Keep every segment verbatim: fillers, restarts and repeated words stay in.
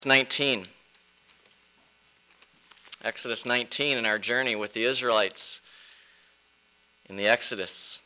nineteen. Exodus nineteen in our journey with the Israelites in the Exodus.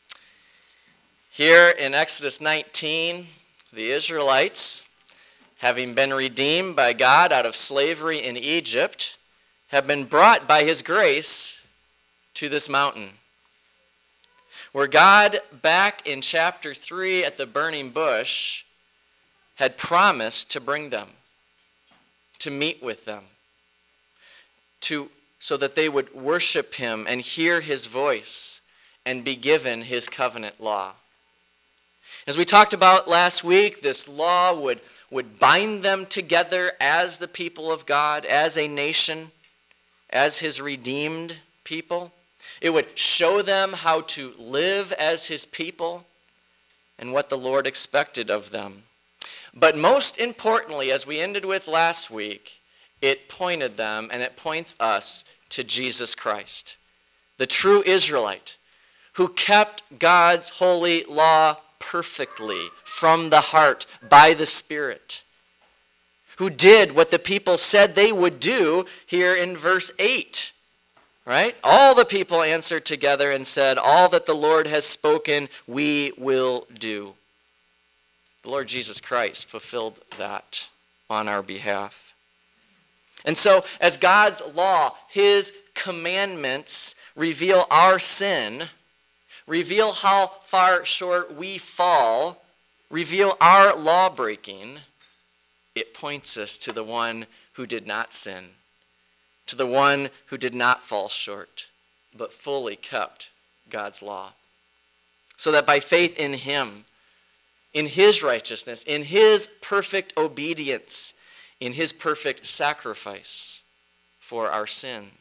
Here in Exodus nineteen, the Israelites, having been redeemed by God out of slavery in Egypt, have been brought by his grace to this mountain, where God, back in chapter three at the burning bush, had promised to bring them, to meet with them, to so that they would worship him and hear his voice and be given his covenant law. As we talked about last week, this law would, would bind them together as the people of God, as a nation, as his redeemed people. It would show them how to live as his people and what the Lord expected of them. But most importantly, as we ended with last week, it pointed them and it points us to Jesus Christ, the true Israelite, who kept God's holy law perfectly from the heart by the Spirit, who did what the people said they would do here in verse eight. Right? All the people answered together and said, "All that the Lord has spoken, we will do." The Lord Jesus Christ fulfilled that on our behalf. And so, as God's law, his commandments reveal our sin, reveal how far short we fall, reveal our law breaking, it points us to the one who did not sin, to the one who did not fall short, but fully kept God's law. So that by faith in him, in his righteousness, in his perfect obedience, in his perfect sacrifice for our sin,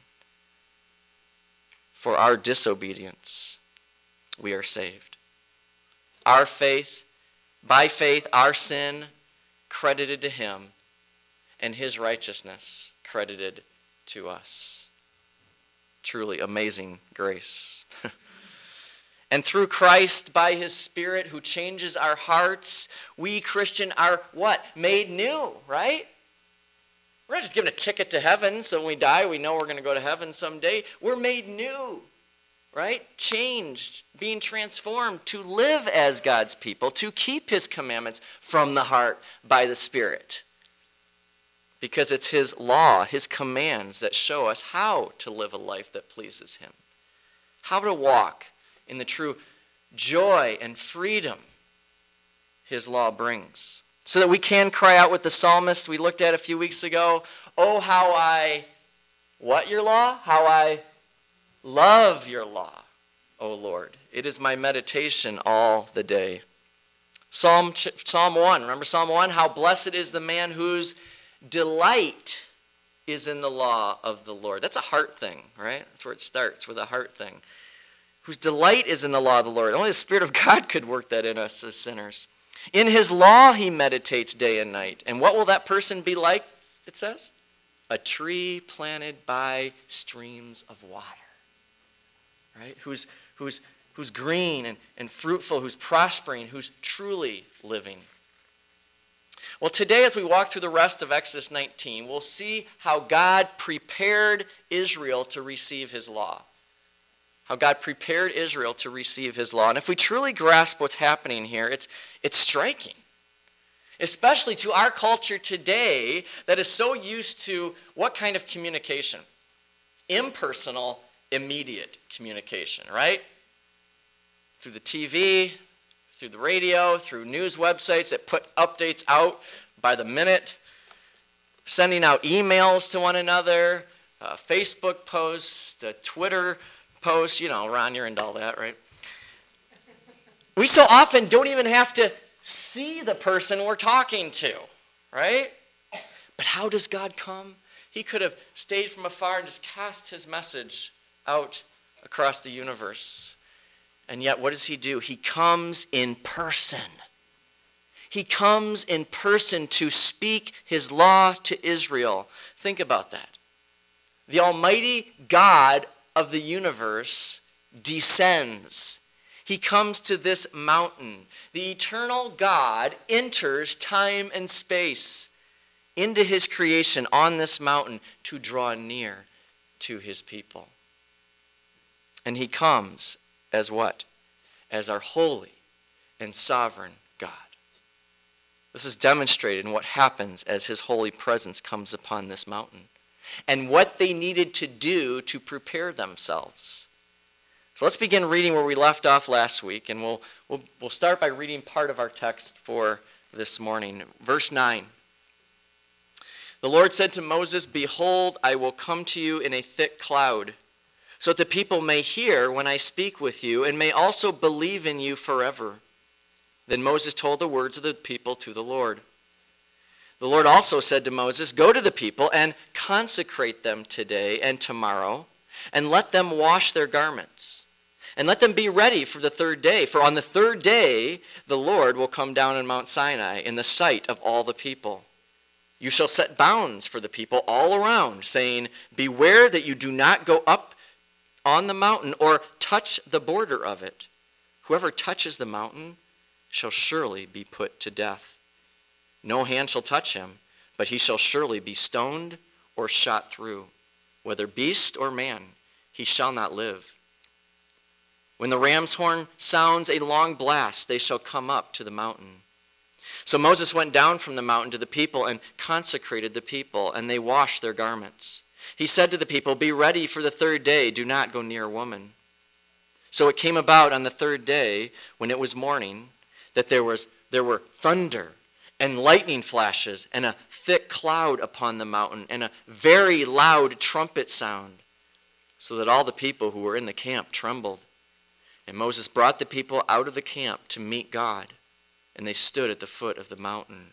for our disobedience, we are saved. Our faith, by faith, our sin credited to him, and his righteousness credited to us. Truly amazing grace. And through Christ, by his Spirit who changes our hearts, we Christian are what? Made new, right? We're not just given a ticket to heaven, so when we die, we know we're going to go to heaven someday. We're made new, right? Changed, being transformed to live as God's people, to keep his commandments from the heart by the Spirit. Because it's his law, his commands that show us how to live a life that pleases him. How to walk in the true joy and freedom his law brings. So that we can cry out with the psalmist we looked at a few weeks ago, "Oh, how I," what your law? "How I love your law, O Lord. It is my meditation all the day." Psalm, Psalm one, remember Psalm one? "How blessed is the man whose delight is in the law of the Lord." That's a heart thing, right? That's where it starts, with a heart thing. Whose delight is in the law of the Lord. Only the Spirit of God could work that in us as sinners. In his law he meditates day and night. And what will that person be like, it says? A tree planted by streams of water. Right? Who's, who's, who's green and, and fruitful, who's prospering, who's truly living. Well, today as we walk through the rest of Exodus nineteen, we'll see how God prepared Israel to receive his law. How God prepared Israel to receive his law. And if we truly grasp what's happening here, it's, it's striking. Especially to our culture today that is so used to what kind of communication? Impersonal, immediate communication, right? Through the T V, through the radio, through news websites that put updates out by the minute, sending out emails to one another, uh, Facebook posts, uh, Twitter posts, you know, Ron, you're into all that, right? We so often don't even have to see the person we're talking to, right? But how does God come? He could have stayed from afar and just cast his message out across the universe. And yet, what does he do? He comes in person. He comes in person to speak his law to Israel. Think about that. The Almighty God of the universe descends. He comes to this mountain. The eternal God enters time and space into his creation on this mountain to draw near to his people. And he comes as what? As our holy and sovereign God. This is demonstrated in what happens as his holy presence comes upon this mountain, and what they needed to do to prepare themselves. So let's begin reading where we left off last week, and we'll, we'll, we'll start by reading part of our text for this morning. Verse nine. The Lord said to Moses, "Behold, I will come to you in a thick cloud, so that the people may hear when I speak with you, and may also believe in you forever." Then Moses told the words of the people to the Lord. The Lord also said to Moses, "Go to the people and consecrate them today and tomorrow, and let them wash their garments, and let them be ready for the third day. For on the third day the Lord will come down on Mount Sinai in the sight of all the people. You shall set bounds for the people all around, saying, 'Beware that you do not go up on the mountain or touch the border of it. Whoever touches the mountain shall surely be put to death. No hand shall touch him, but he shall surely be stoned or shot through. Whether beast or man, he shall not live. When the ram's horn sounds a long blast, they shall come up to the mountain.' So Moses went down from the mountain to the people and consecrated the people, and they washed their garments. He said to the people, 'Be ready for the third day. Do not go near a woman.' So it came about on the third day, when it was morning, that there was there were thunder and lightning flashes and a thick cloud upon the mountain and a very loud trumpet sound, so that all the people who were in the camp trembled. And Moses brought the people out of the camp to meet God, and they stood at the foot of the mountain.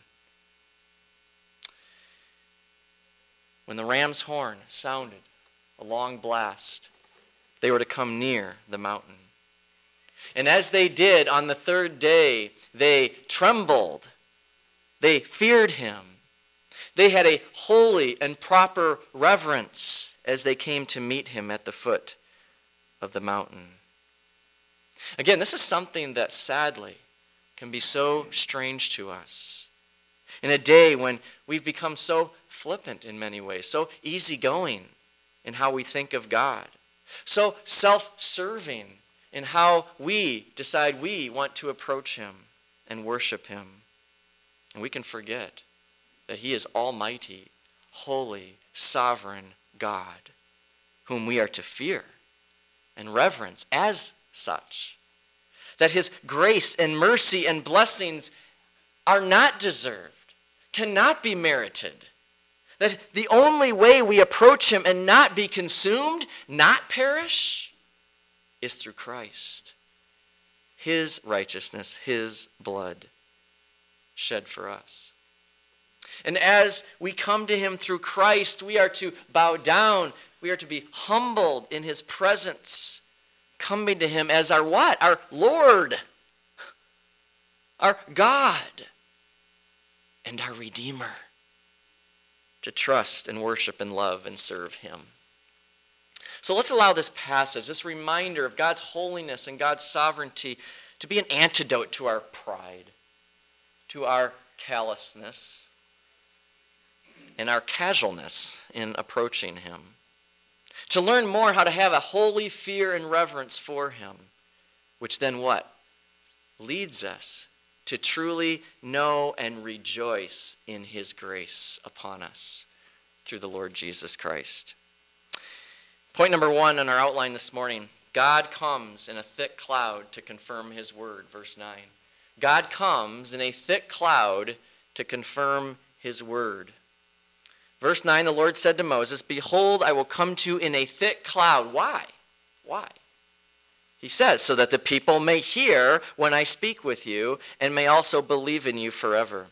When the ram's horn sounded a long blast, they were to come near the mountain. And as they did on the third day, they trembled. They feared him. They had a holy and proper reverence as they came to meet him at the foot of the mountain." Again, this is something that sadly can be so strange to us. In a day when we've become so flippant in many ways, so easygoing in how we think of God, so self-serving in how we decide we want to approach him and worship him. And we can forget that he is almighty, holy, sovereign God, whom we are to fear and reverence as such. That his grace and mercy and blessings are not deserved, cannot be merited. That the only way we approach him and not be consumed, not perish, is through Christ. His righteousness, his blood shed for us. And as we come to him through Christ, we are to bow down. We are to be humbled in his presence, coming to him as our what? Our Lord, our God, and our Redeemer, to trust and worship and love and serve him. So let's allow this passage, this reminder of God's holiness and God's sovereignty, to be an antidote to our pride, to our callousness, and our casualness in approaching him. To learn more how to have a holy fear and reverence for him, which then what? Leads us to truly know and rejoice in his grace upon us through the Lord Jesus Christ. Point number one in our outline this morning: God comes in a thick cloud to confirm his word, verse nine. God comes in a thick cloud to confirm his word. Verse nine, the Lord said to Moses, "Behold, I will come to you in a thick cloud." Why? Why? He says, so that the people may hear when I speak with you and may also believe in you forever.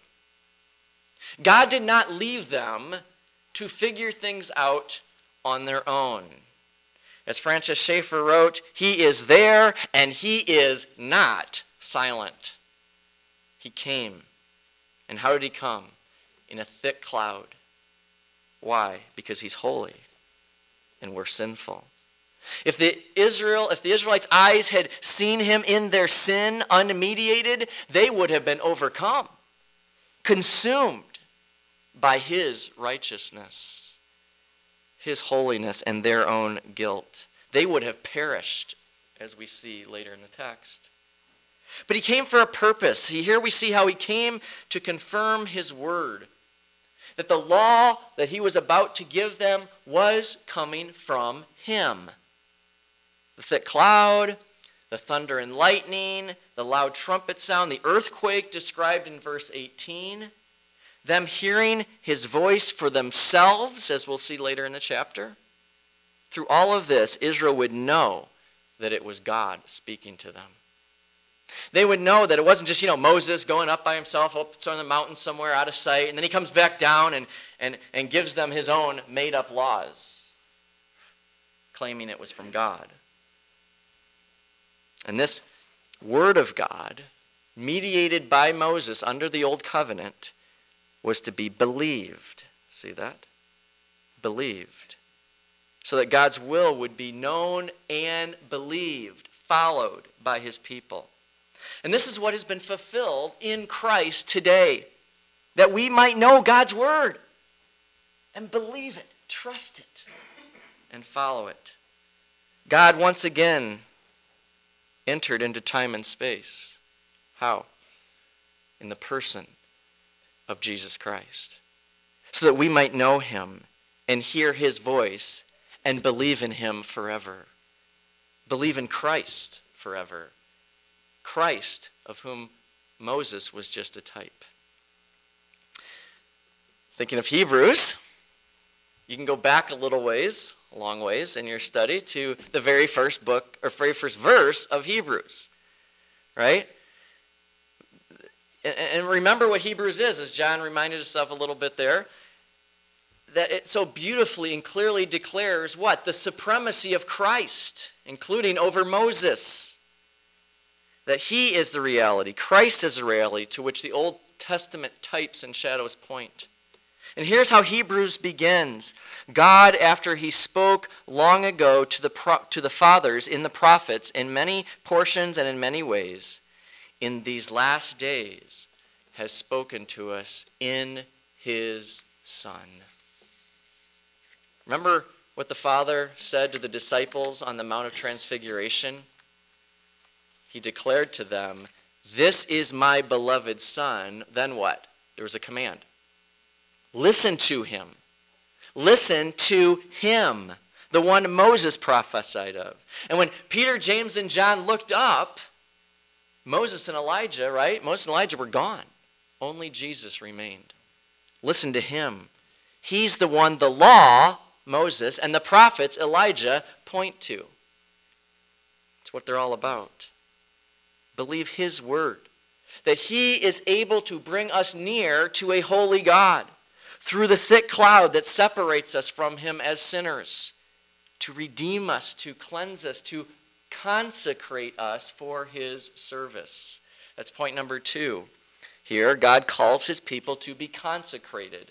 God did not leave them to figure things out on their own. As Francis Schaeffer wrote, he is there and he is not silent. He came. And how did he come? In a thick cloud. Why? Because he's holy and we're sinful. If the Israel, if the Israelites' eyes had seen him in their sin unmediated, they would have been overcome, consumed. by his righteousness, his holiness, and their own guilt. They would have perished, as we see later in the text. But he came for a purpose. Here we see how he came to confirm his word, that the law that he was about to give them was coming from him. The thick cloud, the thunder and lightning, the loud trumpet sound, the earthquake described in verse eighteen, them hearing his voice for themselves, as we'll see later in the chapter. Through all of this, Israel would know that it was God speaking to them. They would know that it wasn't just, you know, Moses going up by himself up on the mountain somewhere out of sight, and then he comes back down and, and, and gives them his own made-up laws, claiming it was from God. And this word of God, mediated by Moses under the old covenant, was to be believed. See that? Believed. So that God's will would be known and believed, followed by his people. And this is what has been fulfilled in Christ today, that we might know God's word and believe it, trust it, and follow it. God once again entered into time and space. How? In the person of Jesus Christ, so that we might know him and hear his voice and believe in him forever. Believe in Christ forever. Christ, of whom Moses was just a type. Thinking of Hebrews, you can go back a little ways, a long ways in your study to the very first book, or very first verse of Hebrews, right? And remember what Hebrews is, as John reminded us of a little bit there, that it so beautifully and clearly declares what? The supremacy of Christ, including over Moses. That he is the reality. Christ is the reality to which the Old Testament types and shadows point. And here's how Hebrews begins. God, after he spoke long ago to the, pro- to the fathers in the prophets in many portions and in many ways, in these last days has spoken to us in his Son. Remember what the Father said to the disciples on the Mount of Transfiguration? He declared to them, "This is my beloved Son." Then what? There was a command. Listen to him. Listen to him, the one Moses prophesied of. And when Peter, James, and John looked up, Moses and Elijah, right? Moses and Elijah were gone. Only Jesus remained. Listen to him. He's the one the law, Moses, and the prophets, Elijah, point to. It's what they're all about. Believe his word, that he is able to bring us near to a holy God through the thick cloud that separates us from him as sinners, to redeem us, to cleanse us, to consecrate us for his service. That's point number two. Here, God calls his people to be consecrated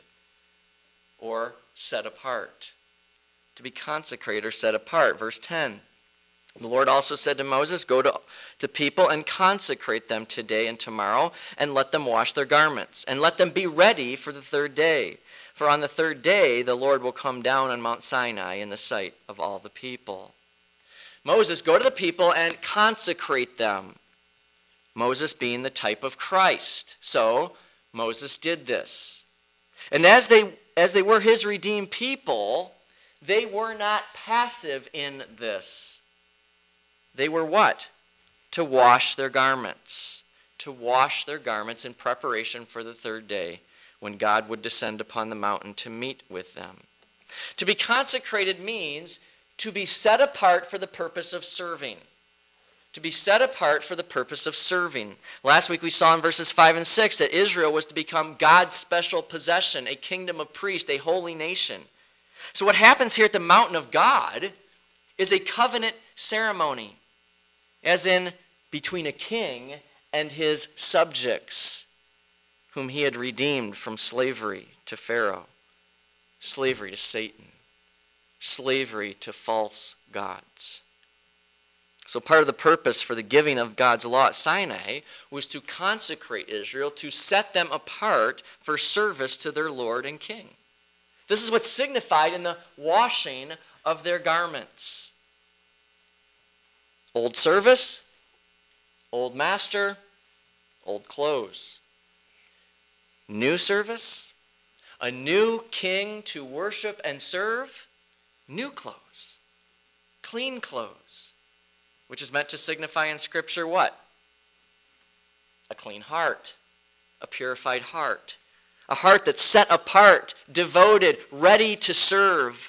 or set apart. To be consecrated or set apart. Verse ten. The Lord also said to Moses, "Go to, to people and consecrate them today and tomorrow, and let them wash their garments, and let them be ready for the third day. For on the third day the Lord will come down on Mount Sinai in the sight of all the people." Moses, go to the people and consecrate them. Moses being the type of Christ. So Moses did this. And as they as they were his redeemed people, they were not passive in this. They were what? To wash their garments. To wash their garments in preparation for the third day, when God would descend upon the mountain to meet with them. To be consecrated means to be set apart for the purpose of serving. To be set apart for the purpose of serving. Last week we saw in verses five and six that Israel was to become God's special possession, a kingdom of priests, a holy nation. So what happens here at the mountain of God is a covenant ceremony, as in between a king and his subjects, whom he had redeemed from slavery to Pharaoh, slavery to Satan, slavery to false gods. So part of the purpose for the giving of God's law at Sinai was to consecrate Israel, to set them apart for service to their Lord and King. This is what's signified in the washing of their garments. Old service, old master, old clothes. New service, a new king to worship and serve, new clothes, clean clothes. Which is meant to signify in Scripture what? A clean heart, a purified heart, a heart that's set apart, devoted, ready to serve.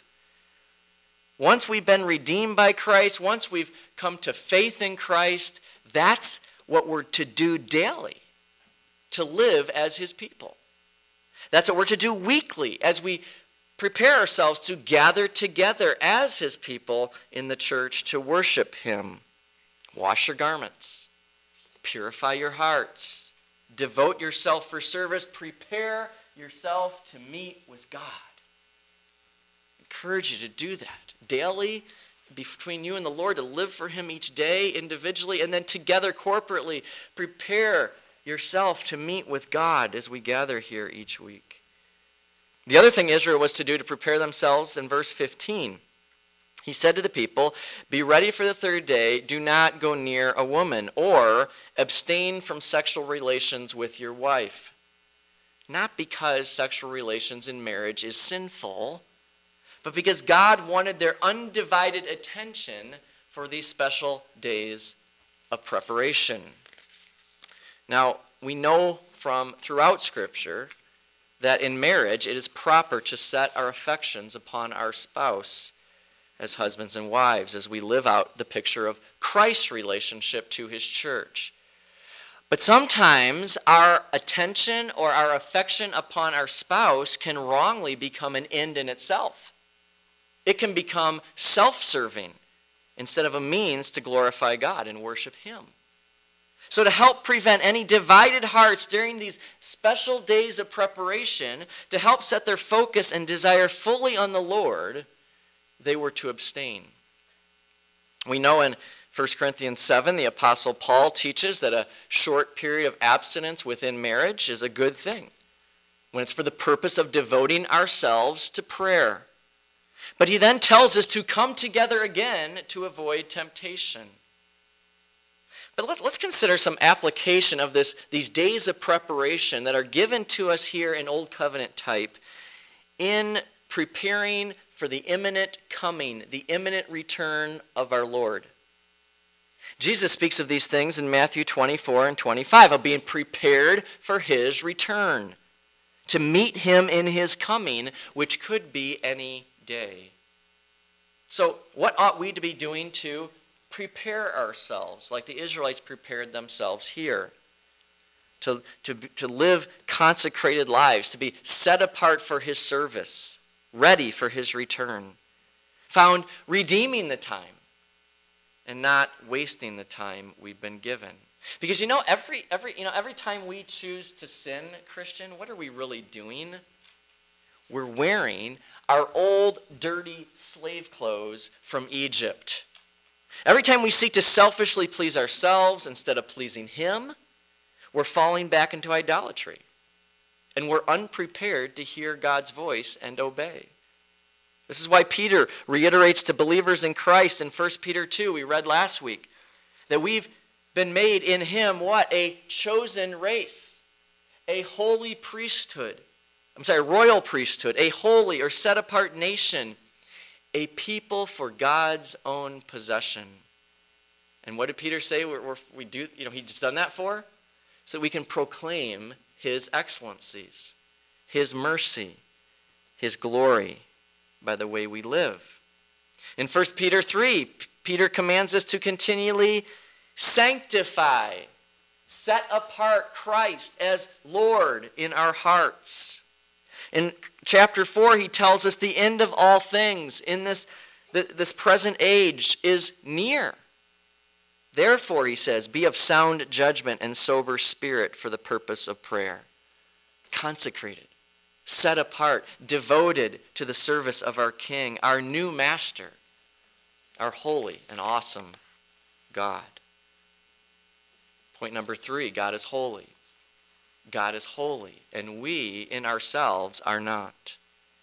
Once we've been redeemed by Christ, once we've come to faith in Christ, that's what we're to do daily, to live as his people. That's what we're to do weekly as we prepare ourselves to gather together as his people in the church to worship him. Wash your garments. Purify your hearts. Devote yourself for service. Prepare yourself to meet with God. I encourage you to do that daily between you and the Lord, to live for him each day individually and then together corporately. Prepare yourself to meet with God as we gather here each week. The other thing Israel was to do to prepare themselves in verse fifteen. He said to the people, "Be ready for the third day. Do not go near a woman, or abstain from sexual relations with your wife." Not because sexual relations in marriage is sinful, but because God wanted their undivided attention for these special days of preparation. Now, we know from throughout Scripture that in marriage it is proper to set our affections upon our spouse as husbands and wives, as we live out the picture of Christ's relationship to his church. But sometimes our attention or our affection upon our spouse can wrongly become an end in itself. It can become self-serving instead of a means to glorify God and worship him. So to help prevent any divided hearts during these special days of preparation, to help set their focus and desire fully on the Lord, they were to abstain. We know in First Corinthians seven, the Apostle Paul teaches that a short period of abstinence within marriage is a good thing, when it's for the purpose of devoting ourselves to prayer. But he then tells us to come together again to avoid temptation. But let's, let's consider some application of this, these days of preparation that are given to us here in Old Covenant type in preparing for the imminent coming, the imminent return of our Lord. Jesus speaks of these things in Matthew twenty-four and twenty-five, of being prepared for his return, to meet him in his coming, which could be any day. So what ought we to be doing to prepare ourselves, like the Israelites prepared themselves here? To, to, to live consecrated lives, to be set apart for his service, ready for his return, found redeeming the time and not wasting the time we've been given. Because you know, every every you know every time we choose to sin, Christian, what are we really doing? We're wearing our old dirty slave clothes from Egypt. Every time we seek to selfishly please ourselves instead of pleasing him, we're falling back into idolatry. And we're unprepared to hear God's voice and obey. This is why Peter reiterates to believers in Christ in First Peter two, we read last week, that we've been made in him what? A chosen race, a holy priesthood. I'm sorry, royal priesthood, a holy or set apart nation, a people for God's own possession. And what did Peter say we're, we're, we do? You know, he's done that for? So that we can proclaim his excellencies, his mercy, his glory by the way we live. In First Peter three, Peter commands us to continually sanctify, set apart Christ as Lord in our hearts. In chapter four, he tells us the end of all things in this, this present age is near. Therefore, he says, be of sound judgment and sober spirit for the purpose of prayer. Consecrated, set apart, devoted to the service of our King, our new master, our holy and awesome God. Point number three, God is holy. God is holy, and we in ourselves are not.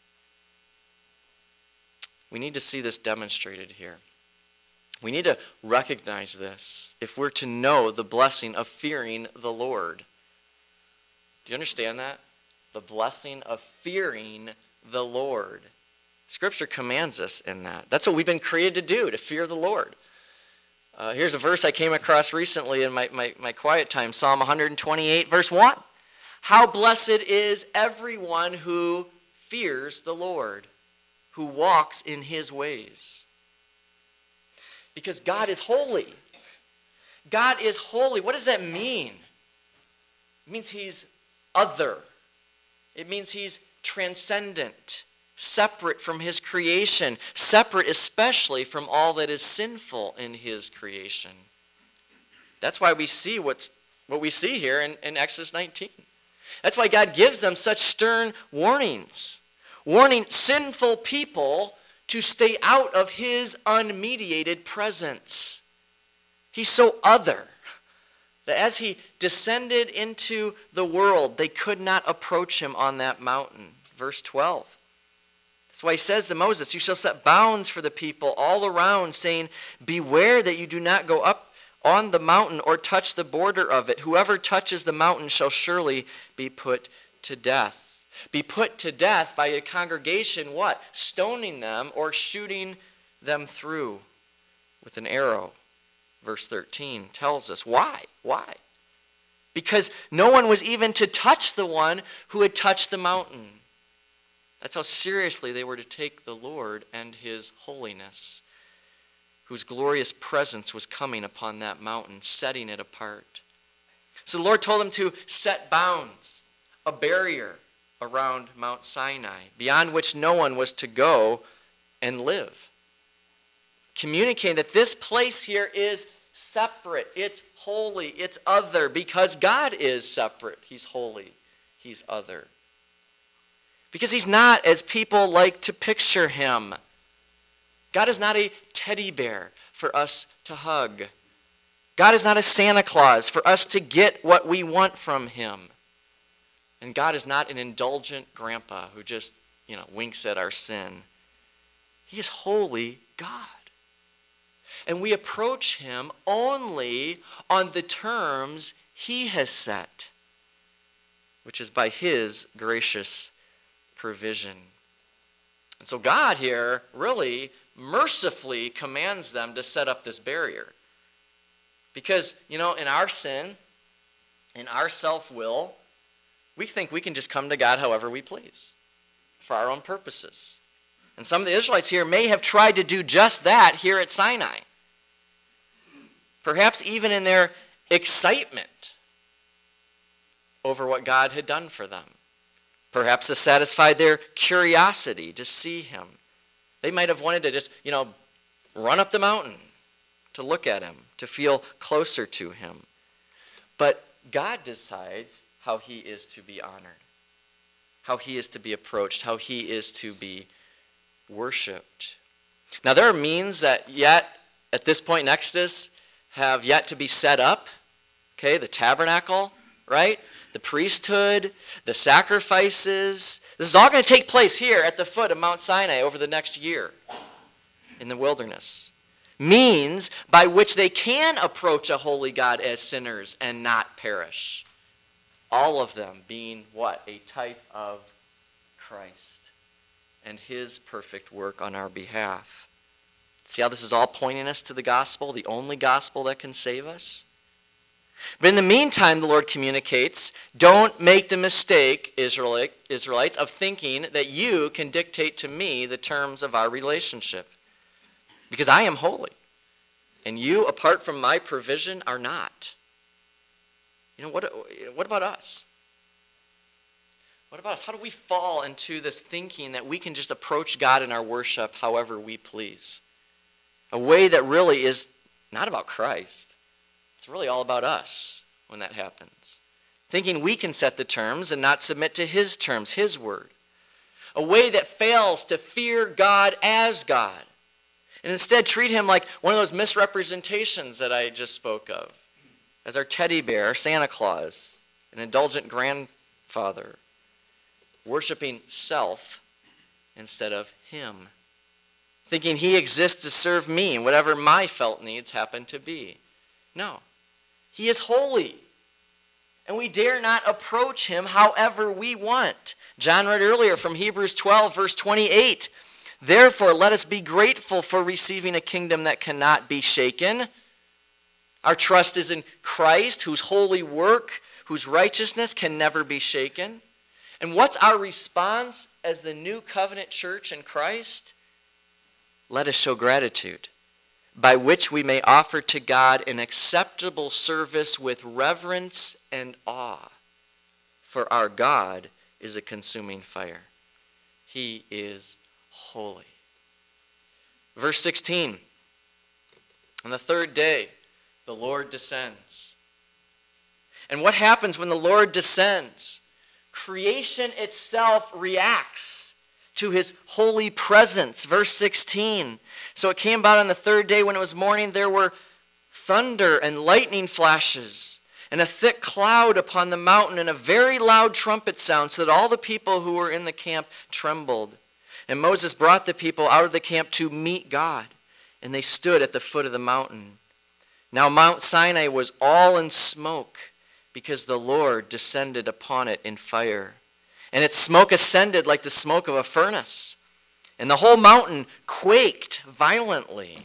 We need to see this demonstrated here. We need to recognize this if we're to know the blessing of fearing the Lord. Do you understand that? The blessing of fearing the Lord. Scripture commands us in that. That's what we've been created to do, to fear the Lord. Uh, here's a verse I came across recently in my, my, my quiet time, Psalm one twenty-eight, verse one. How blessed is everyone who fears the Lord, who walks in his ways. Because God is holy. God is holy. What does that mean? It means he's other. It means he's transcendent, separate from his creation, separate especially from all that is sinful in his creation. That's why we see what's, what we see here in, in Exodus nineteen. That's why God gives them such stern warnings, warning sinful people to stay out of his unmediated presence. He's so other that as he descended into the world, they could not approach him on that mountain. Verse twelve. That's why he says to Moses, you shall set bounds for the people all around, saying, beware that you do not go up on the mountain or touch the border of it. Whoever touches the mountain shall surely be put to death. Be put to death by a congregation, what? Stoning them or shooting them through with an arrow. Verse thirteen tells us why. Why? Because no one was even to touch the one who had touched the mountain. That's how seriously they were to take the Lord and his holiness, whose glorious presence was coming upon that mountain, setting it apart. So the Lord told them to set bounds, a barrier around Mount Sinai, beyond which no one was to go and live. Communicating that this place here is separate, it's holy, it's other, because God is separate. He's holy, he's other. Because he's not as people like to picture him. God is not a teddy bear for us to hug. God is not a Santa Claus for us to get what we want from him. And God is not an indulgent grandpa who just, you know, winks at our sin. He is holy God. And we approach him only on the terms he has set, which is by his gracious provision. And so God here really mercifully commands them to set up this barrier. Because, you know, in our sin, in our self-will, we think we can just come to God however we please, for our own purposes. And some of the Israelites here may have tried to do just that here at Sinai. Perhaps even in their excitement over what God had done for them. Perhaps to satisfy their curiosity to see him. They might have wanted to just, you know, run up the mountain to look at him, to feel closer to him. But God decides how he is to be honored, how he is to be approached, how he is to be worshipped. Now, there are means that yet, at this point in Exodus, have yet to be set up. Okay, the tabernacle, right? The priesthood, the sacrifices. This is all going to take place here at the foot of Mount Sinai over the next year in the wilderness. Means by which they can approach a holy God as sinners and not perish. All of them being what? A type of Christ and his perfect work on our behalf. See how this is all pointing us to the gospel, the only gospel that can save us? But in the meantime, the Lord communicates, don't make the mistake, Israelite, Israelites, of thinking that you can dictate to me the terms of our relationship. Because I am holy. And you, apart from my provision, are not. You know, what, what about us? What about us? How do we fall into this thinking that we can just approach God in our worship however we please? A way that really is not about Christ. It's really all about us when that happens. Thinking we can set the terms and not submit to his terms, his word. A way that fails to fear God as God And instead treat him like one of those misrepresentations that I just spoke of. As our teddy bear, our Santa Claus, an indulgent grandfather, worshiping self instead of him. Thinking he exists to serve me, whatever my felt needs happen to be. No. He is holy. And we dare not approach him however we want. John read earlier from Hebrews twelve, verse twenty-eight. Therefore, let us be grateful for receiving a kingdom that cannot be shaken. Our trust is in Christ, whose holy work, whose righteousness can never be shaken. And what's our response as the new covenant church in Christ? Let us show gratitude, by which we may offer to God an acceptable service with reverence and awe. For our God is a consuming fire. He is holy. Verse sixteen. On the third day, the Lord descends. And what happens when the Lord descends? Creation itself reacts to his holy presence. Verse sixteen. So it came about on the third day when it was morning, there were thunder and lightning flashes, and a thick cloud upon the mountain, and a very loud trumpet sound, so that all the people who were in the camp trembled. And Moses brought the people out of the camp to meet God, and they stood at the foot of the mountain. Now Mount Sinai was all in smoke, because the Lord descended upon it in fire. And its smoke ascended like the smoke of a furnace. And the whole mountain quaked violently.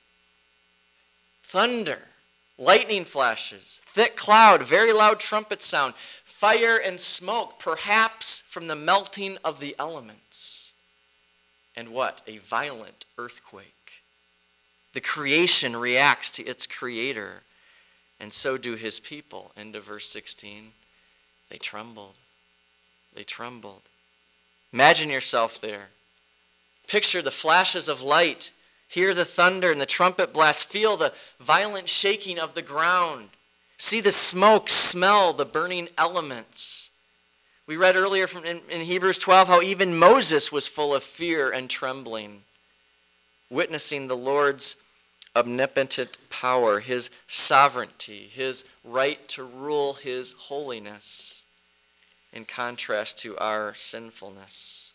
Thunder, lightning flashes, thick cloud, very loud trumpet sound, fire and smoke, perhaps from the melting of the elements. And what? A violent earthquake. The creation reacts to its creator, and so do his people. End of verse sixteen. They trembled. They trembled. Imagine yourself there. Picture the flashes of light. Hear the thunder and the trumpet blast. Feel the violent shaking of the ground. See the smoke. Smell the burning elements. We read earlier from in, in Hebrews twelve how even Moses was full of fear and trembling, witnessing the Lord's omnipotent power, his sovereignty, his right to rule, his holiness, in contrast to our sinfulness.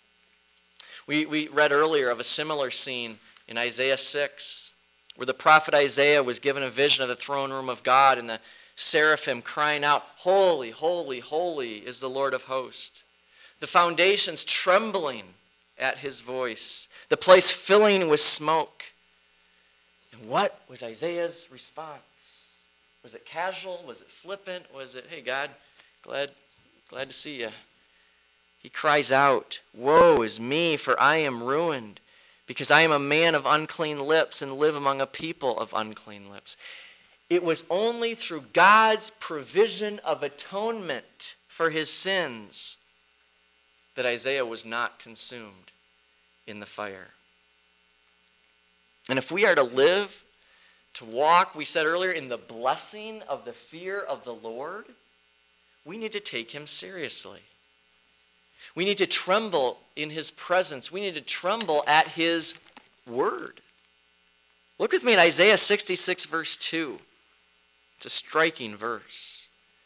We, we read earlier of a similar scene in Isaiah six, where the prophet Isaiah was given a vision of the throne room of God and the seraphim crying out, "Holy, holy, holy is the Lord of hosts." The foundations trembling at his voice, the place filling with smoke. And what was Isaiah's response? Was it casual? Was it flippant? Was it, "Hey God, glad, glad to see you"? He cries out, "Woe is me, for I am ruined, because I am a man of unclean lips and live among a people of unclean lips." It was only through God's provision of atonement for his sins that Isaiah was not consumed in the fire. And if we are to live, to walk, we said earlier, in the blessing of the fear of the Lord, we need to take him seriously. We need to tremble in his presence. We need to tremble at his word. Look with me at Isaiah sixty-six, verse two. It's a striking verse.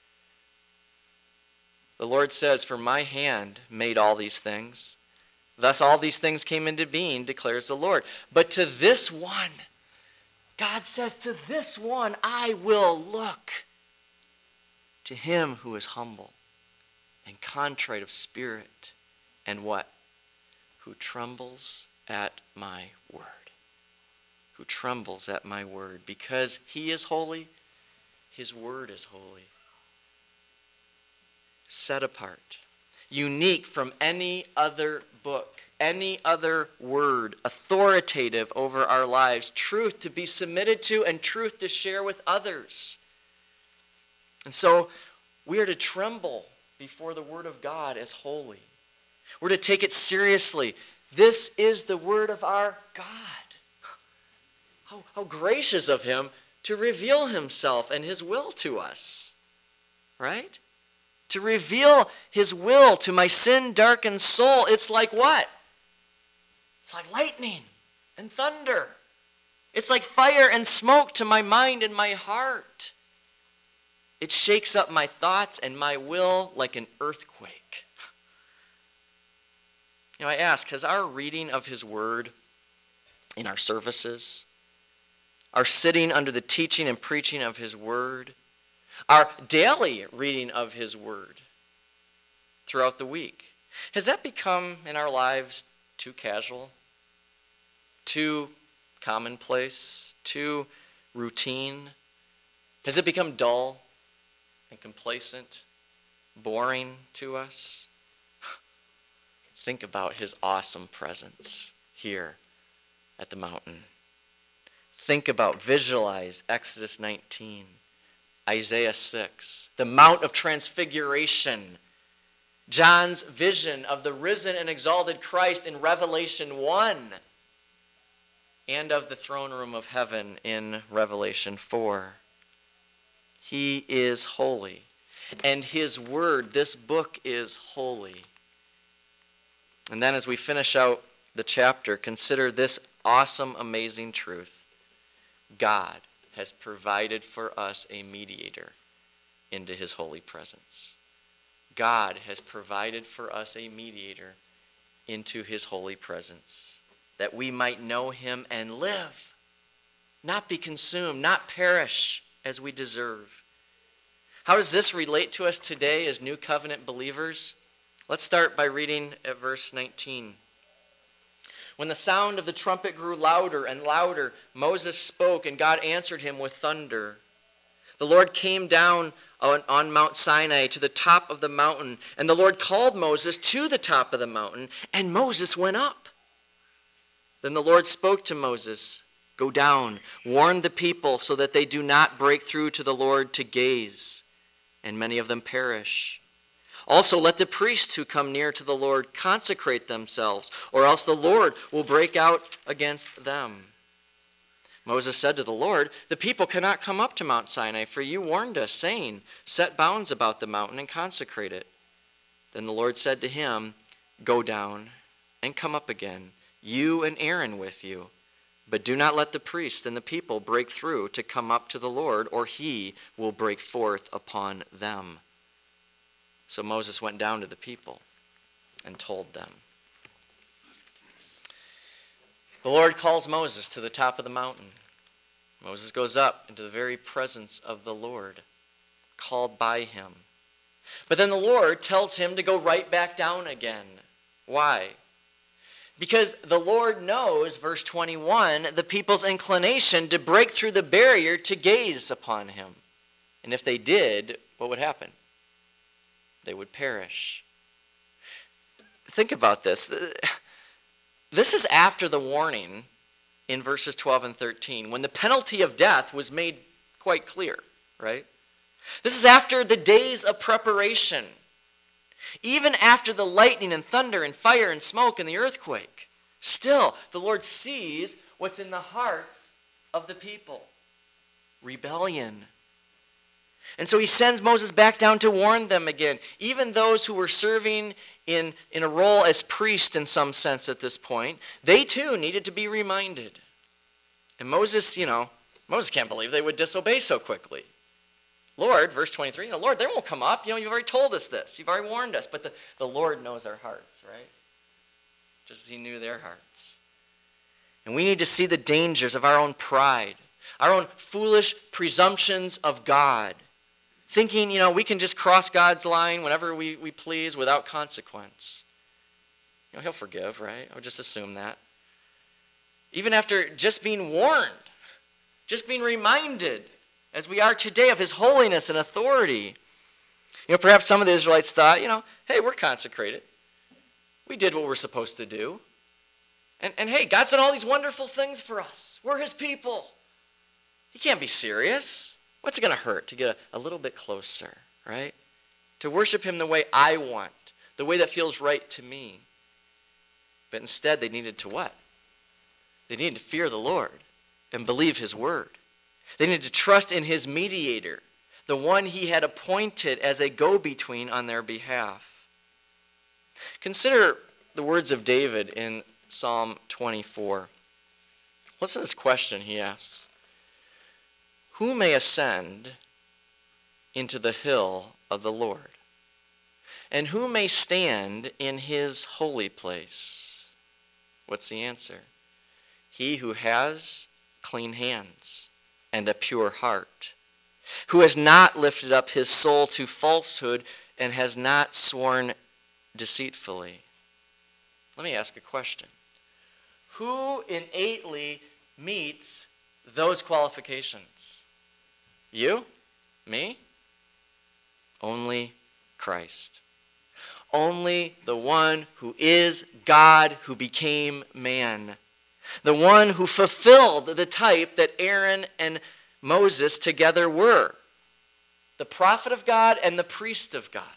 The Lord says, "For my hand made all these things. Thus all these things came into being, declares the Lord. But to this one," God says, "to this one I will look. To him who is humble and contrite of spirit, and what? Who trembles at my word." Who trembles at my word. Because he is holy, his word is holy. Set apart. Unique from any other book, any other word, authoritative over our lives, truth to be submitted to and truth to share with others. And so we are to tremble before the word of God as holy. We're to take it seriously. This is the word of our God. How, how gracious of him to reveal himself and his will to us. Right? To reveal his will to my sin-darkened soul. It's like what? It's like lightning. and thunder. It's like fire and smoke to my mind and my heart. It shakes up my thoughts and my will like an earthquake. You know, I ask, has our reading of his word in our services, our sitting under the teaching and preaching of his word, our daily reading of his word throughout the week, has that become in our lives too casual, too commonplace, too routine? Has it become dull and complacent, boring to us? Think about his awesome presence here at the mountain. Think about, visualize Exodus nineteen, Isaiah six, the Mount of Transfiguration, John's vision of the risen and exalted Christ in Revelation one, and of the throne room of heaven in Revelation four. He is holy, and his word, this book, is holy. And then as we finish out the chapter, consider this awesome, amazing truth. God has provided for us a mediator into his holy presence. God has provided for us a mediator into his holy presence, that we might know him and live, not be consumed, not perish as we deserve. How does this relate to us today as New Covenant believers? Let's start by reading at verse nineteen. When the sound of the trumpet grew louder and louder, Moses spoke, and God answered him with thunder. The Lord came down on, on Mount Sinai to the top of the mountain, and the Lord called Moses to the top of the mountain, and Moses went up. Then the Lord spoke to Moses, "Go down, warn the people so that they do not break through to the Lord to gaze, and many of them perish. Also let the priests who come near to the Lord consecrate themselves, or else the Lord will break out against them." Moses said to the Lord, "The people cannot come up to Mount Sinai, for you warned us, saying, 'Set bounds about the mountain and consecrate it.' Then the Lord said to him, 'Go down and come up again, you and Aaron with you. But do not let the priests and the people break through to come up to the Lord, or he will break forth upon them.' So Moses went down to the people and told them." The Lord calls Moses to the top of the mountain. Moses goes up into the very presence of the Lord, called by him. But then the Lord tells him to go right back down again. Why? Because the Lord knows, verse twenty-one, the people's inclination to break through the barrier to gaze upon him. And if they did, what would happen? They would perish. Think about this. This is after the warning in verses twelve and thirteen, when the penalty of death was made quite clear, right? This is after the days of preparation. Even after the lightning and thunder and fire and smoke and the earthquake, still the Lord sees what's in the hearts of the people. Rebellion. And so he sends Moses back down to warn them again. Even those who were serving in, in a role as priest in some sense at this point, they too needed to be reminded. And Moses, you know, Moses can't believe they would disobey so quickly. Lord, verse twenty-three, you know, Lord, they won't come up. You know, you've already told us this. You've already warned us. But the, the Lord knows our hearts, right? Just as he knew their hearts. And we need to see the dangers of our own pride, our own foolish presumptions of God. Thinking, you know, we can just cross God's line whenever we, we please without consequence. You know, he'll forgive, right? I would just assume that. Even after just being warned, just being reminded, as we are today, of his holiness and authority. You know, perhaps some of the Israelites thought, you know, hey, we're consecrated. We did what we're supposed to do. And, and hey, God's done all these wonderful things for us. We're his people. He can't be serious. What's it going to hurt to get a, a little bit closer, right? To worship him the way I want, the way that feels right to me. But instead, they needed to what? They needed to fear the Lord and believe his word. They needed to trust in his mediator, the one he had appointed as a go-between on their behalf. Consider the words of David in Psalm twenty-four. Listen to this question he asks. Who may ascend into the hill of the Lord? And who may stand in his holy place? What's the answer? He who has clean hands and a pure heart, who has not lifted up his soul to falsehood and has not sworn deceitfully. Let me ask a question. Who innately meets those qualifications? You? Me? Only Christ. Only the one who is God who became man. The one who fulfilled the type that Aaron and Moses together were. The prophet of God and the priest of God.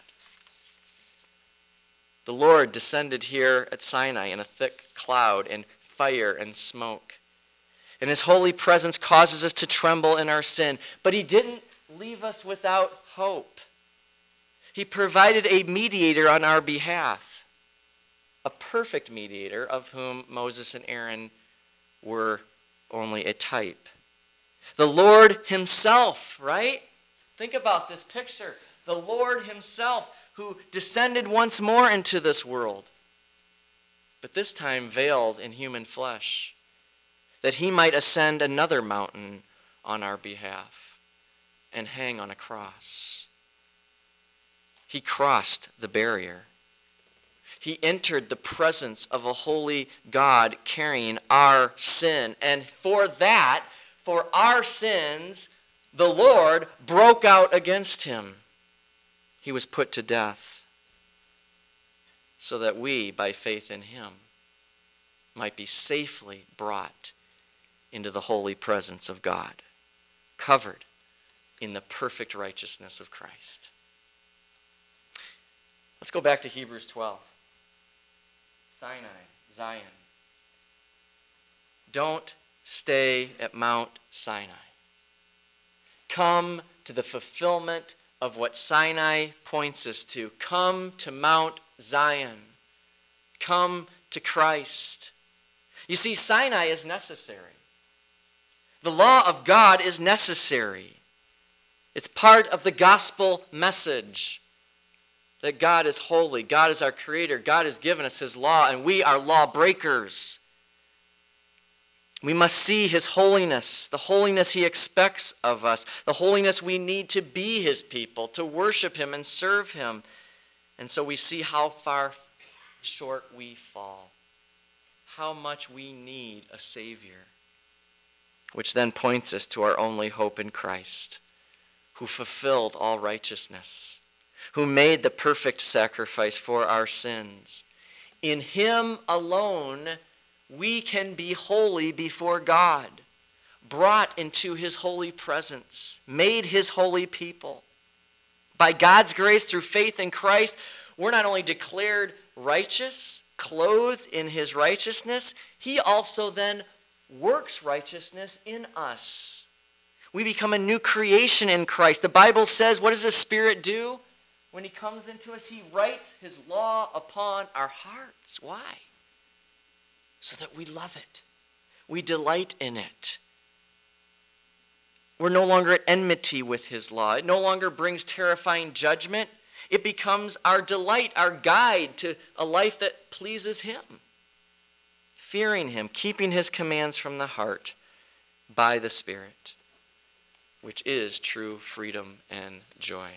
The Lord descended here at Sinai in a thick cloud and fire and smoke. And his holy presence causes us to tremble in our sin. But he didn't leave us without hope. He provided a mediator on our behalf. A perfect mediator of whom Moses and Aaron were only a type. The Lord himself, right? Think about this picture. The Lord himself who descended once more into this world, but this time veiled in human flesh, that he might ascend another mountain on our behalf and hang on a cross. He crossed the barrier. He entered the presence of a holy God carrying our sin. And for that, for our sins, the Lord broke out against him. He was put to death so that we, by faith in him, might be safely brought into the holy presence of God, covered in the perfect righteousness of Christ. Let's go back to Hebrews twelve. Sinai, Zion. Don't stay at Mount Sinai. Come to the fulfillment of what Sinai points us to. Come to Mount Zion. Come to Christ. You see, Sinai is necessary. The law of God is necessary. It's part of the gospel message that God is holy. God is our creator. God has given us his law, and we are lawbreakers. We must see his holiness, the holiness he expects of us, the holiness we need to be his people, to worship him and serve him. And so we see how far short we fall, how much we need a Savior, which then points us to our only hope in Christ, who fulfilled all righteousness, who made the perfect sacrifice for our sins. In him alone, we can be holy before God, brought into his holy presence, made his holy people. By God's grace, through faith in Christ, we're not only declared righteous, clothed in his righteousness, he also then works righteousness in us. We become a new creation in Christ. The Bible says, what does the Spirit do? When he comes into us, he writes his law upon our hearts. Why? So that we love it. We delight in it. We're no longer at enmity with his law. It no longer brings terrifying judgment. It becomes our delight, our guide to a life that pleases him. Fearing him, keeping his commands from the heart by the Spirit, which is true freedom and joy.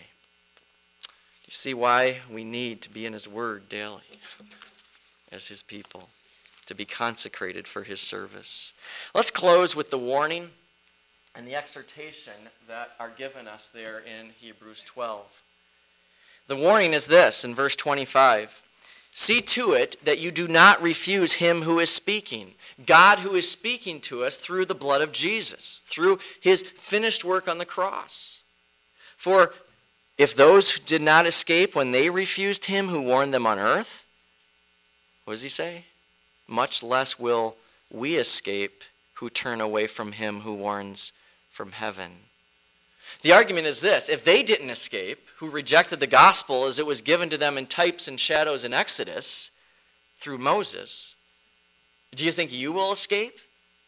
Do you see why we need to be in his word daily as his people, to be consecrated for his service? Let's close with the warning and the exhortation that are given us there in Hebrews twelve. The warning is this in verse twenty-five. See to it that you do not refuse him who is speaking. God who is speaking to us through the blood of Jesus, through his finished work on the cross. For if those who did not escape when they refused him who warned them on earth, what does he say? Much less will we escape who turn away from him who warns from heaven. The argument is this: if they didn't escape, who rejected the gospel as it was given to them in types and shadows in Exodus through Moses, do you think you will escape?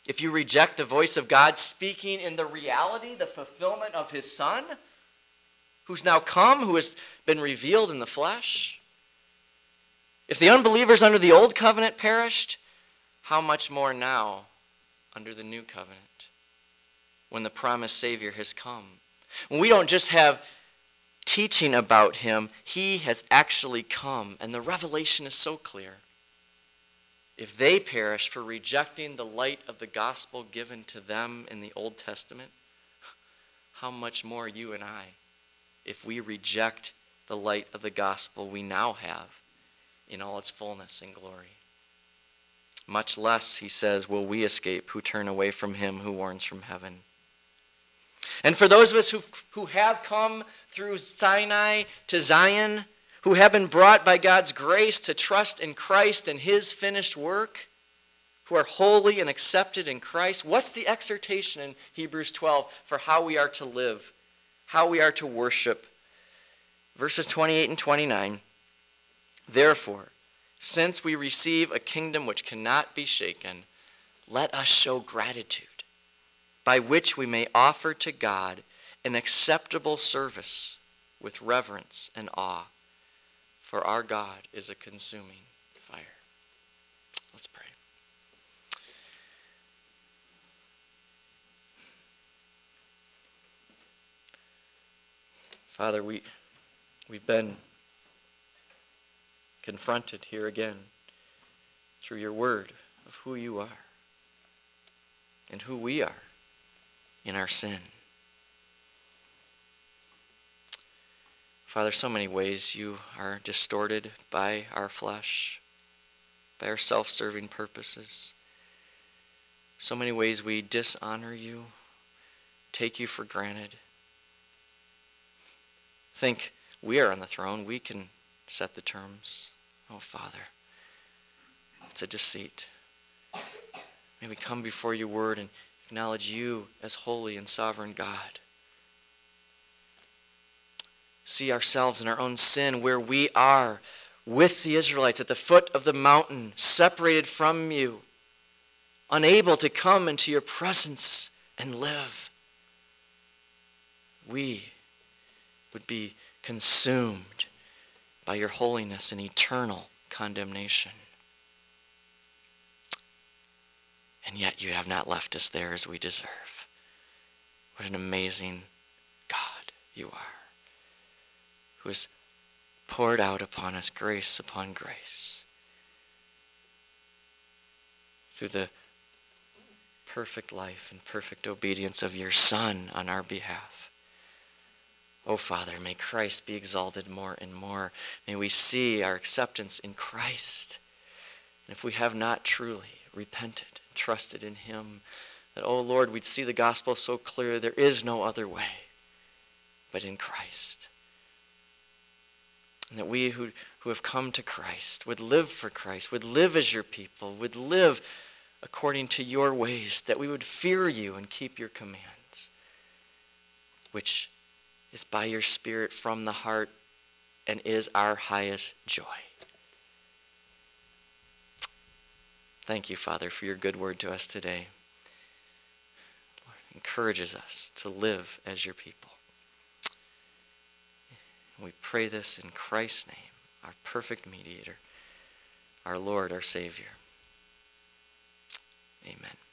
if you reject the voice of God speaking in the reality, the fulfillment of his Son, who's now come, who has been revealed in the flesh, if the unbelievers under the old covenant perished, how much more now under the new covenant, when the promised Savior has come? When we don't just have teaching about him, he has actually come, and the revelation is so clear. If they perish for rejecting the light of the gospel given to them in the Old Testament, how much more you and I, if we reject the light of the gospel we now have in all its fullness and glory. Much less, he says, will we escape who turn away from him who warns from heaven. And for those of us who, who have come through Sinai to Zion, who have been brought by God's grace to trust in Christ and his finished work, who are holy and accepted in Christ, what's the exhortation in Hebrews twelve for how we are to live, how we are to worship? Verses twenty-eight and twenty-nine. Therefore, since we receive a kingdom which cannot be shaken, let us show gratitude, by which we may offer to God an acceptable service with reverence and awe, for our God is a consuming fire. Let's pray. Father, we, we've been confronted here again through your word of who you are and who we are in our sin. Father, so many ways you are distorted by our flesh, by our self-serving purposes. So many ways we dishonor you, take you for granted. Think we are on the throne, we can set the terms. Oh, Father, it's a deceit. May we come before your word and acknowledge you as holy and sovereign God. See ourselves in our own sin where we are with the Israelites at the foot of the mountain, separated from you, unable to come into your presence and live. We would be consumed by your holiness and eternal condemnation. And yet you have not left us there as we deserve. What an amazing God you are, who has poured out upon us grace upon grace through the perfect life and perfect obedience of your Son on our behalf. Oh, Father, may Christ be exalted more and more. May we see our acceptance in Christ. And if we have not truly repented, trusted in him, that, oh Lord, we'd see the gospel so clear there is no other way but in Christ. And that we who, who have come to Christ would live for Christ, would live as your people, would live according to your ways, that we would fear you and keep your commands, which is by your Spirit from the heart and is our highest joy. Thank you, Father, for your good word to us today. Lord, it encourages us to live as your people. We pray this in Christ's name, our perfect mediator, our Lord, our Savior. Amen.